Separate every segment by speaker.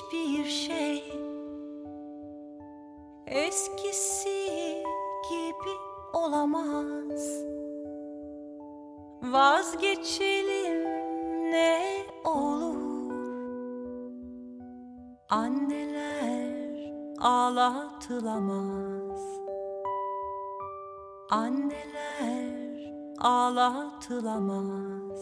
Speaker 1: hiçbir şey eskisi gibi olamaz. Vazgeçelim ne olur. Anneler ağlatılamaz. Anneler ağlatılamaz.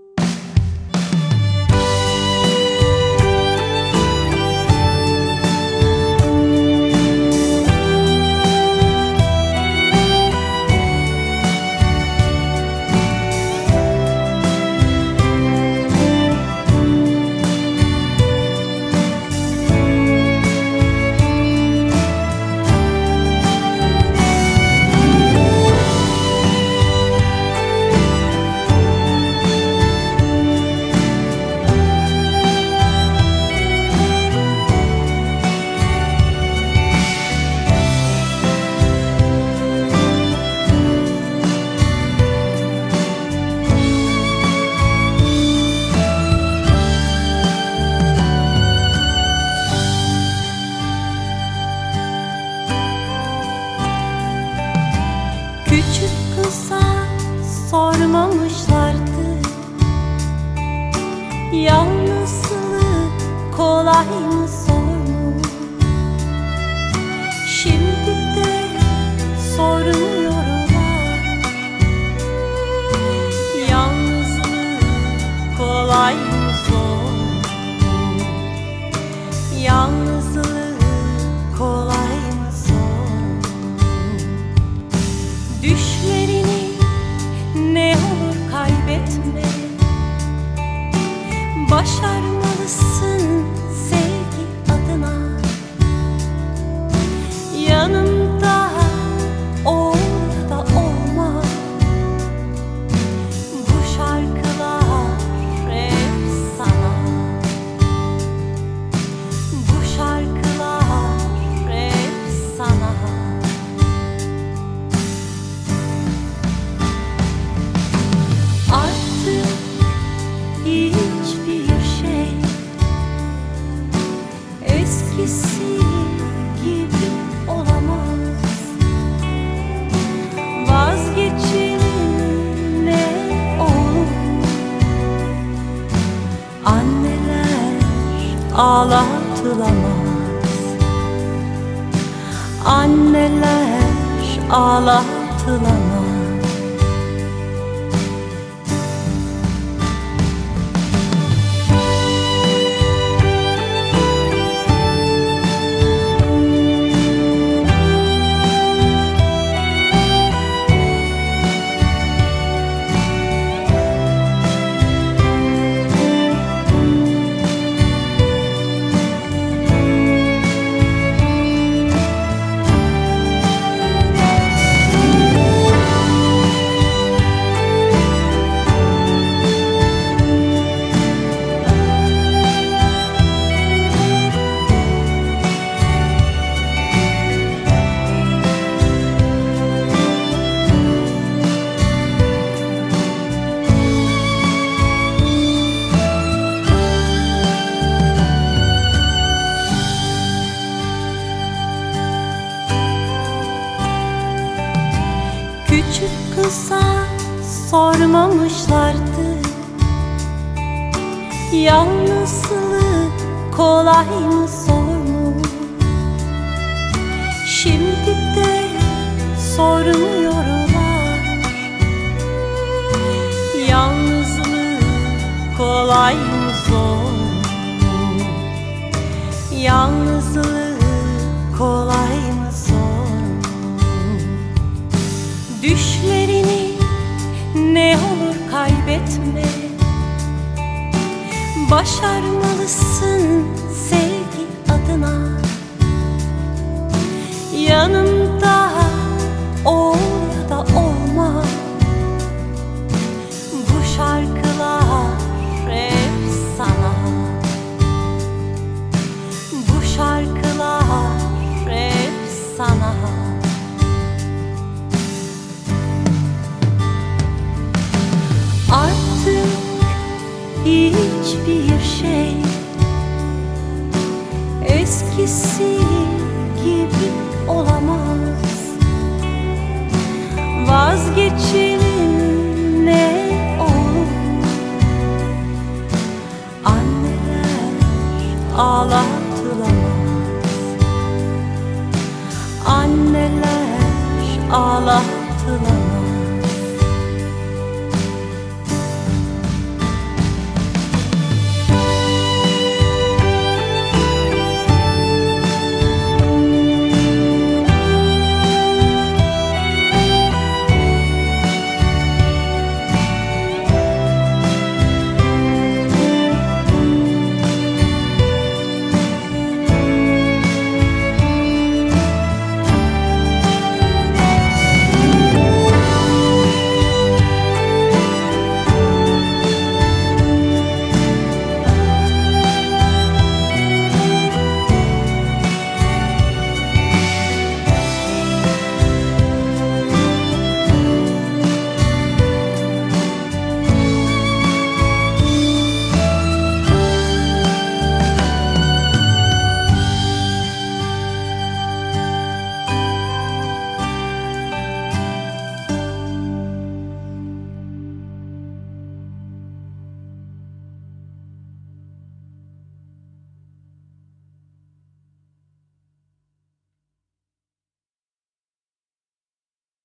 Speaker 1: Küçük kıza sormamışlardı, yalnızlık kolay mı zor mu? Şimdi de sormuyorlar, yalnızlık kolay mı zor mu? Yalnızlık kolay mı zor mu? Düşlerini ne olur kaybetme. Başarmalısın sevgi adına. Yanımda ol ya da olma. Bu şarkılar hep sana. Bu şarkılar hep sana. Artık hiçbir şey eskisi gibi olamaz. Vazgeçelim ne olur. Anneler ağlatılamaz. Anneler ağlatılamaz. Küçük kıza sormamışlardı, yalnızlık kolay mı zor mu? Şimdi de sormuyorlar, yalnızlık kolay mı zor mu? Yalnızlık kolay mı zor mu? Düşlerini ne olur kaybetme. Başarmalısın sevgi adına. Yanımda ol ya da olma. Bu şarkılar hep sana. Bu şarkılar hep sana. Artık hiçbir şey eskisi gibi olamaz. Vazgeçelim ne olur. Anneler ağlatılamaz. Anneler ağlatılamaz.